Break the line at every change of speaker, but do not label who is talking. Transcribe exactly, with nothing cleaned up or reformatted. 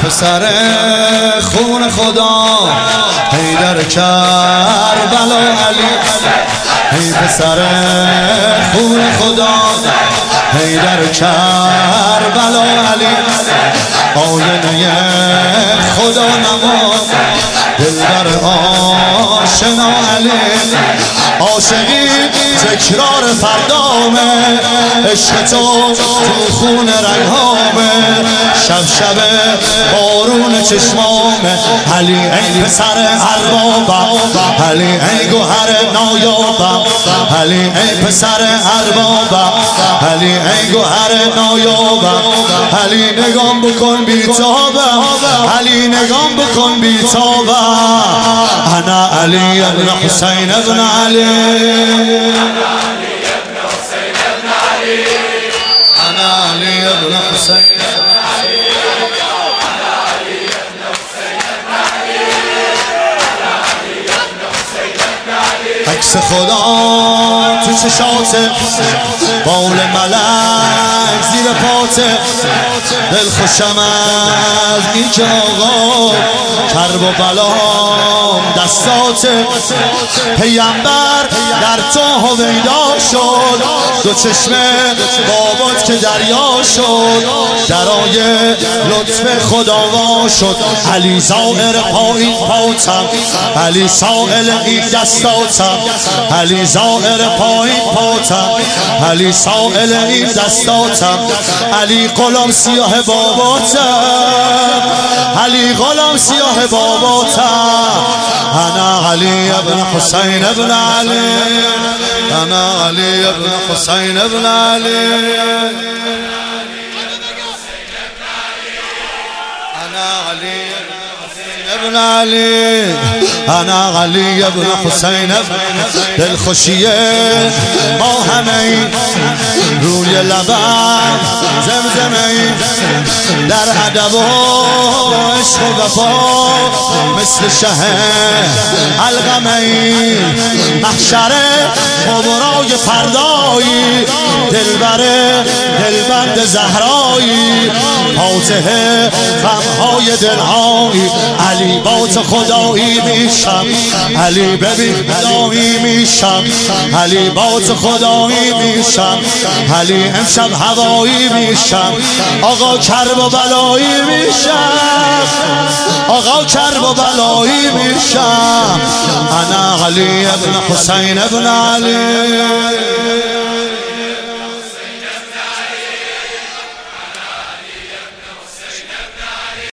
پسر خون خدا حیدر کربلا علی، ای پسر خون خدا حیدر کربلا علی، آینه خدا نما دلبر آشنا علی، عاشقی تکرار فردامه، عشق تو تو خون رنگامه، شب شب بارون چشمامه، علی ای پسر اربابم، علی ای گوهر نایابم، علی ای پسر اربابم، علی ای گوهر نایابم، علی نگام بکن بیتابم، علی نگام بکن بیتابم، انا علی ابن حسین ابن علی، انا علی ابن حسین عکس خدا تو چشاته، بال ملک زیر پاته، دل خوشم از این که آقا کرب و بلام دستاته، پیامبر در تو هویدا شد، دو چشمه بابات که دریا شد، درای لطف خداوا شد، علی زائر پایین پاتم، علی سائل این دستاتم، علی زائر پایین پاتم، علی سائل این دستاتم، علی غلام سیاه باباتم، علی غلام سیاه باباتم، انا علی ابن حسین ابن علی، انا علی ابن حسین ابن علی، انا علی ابن علی، انا علی ابن حسین ابن دل خوشیه ما همه روی لبم زمزمه، در ادب و عشق و وفا مثل شه علقمه، محشر کبرای فردایی، دلبر دلبند زهرایی، فاتح غمهای دلهایی، علی با تو خدایی میشم، علی ببین خدایی میشم، علی با تو خدایی میشم، علی امشب هوایی میشم، آقا کرب و بلایی میشم، آقا کرب و بلایی میشم، انا علی ابن حسین ابن علی.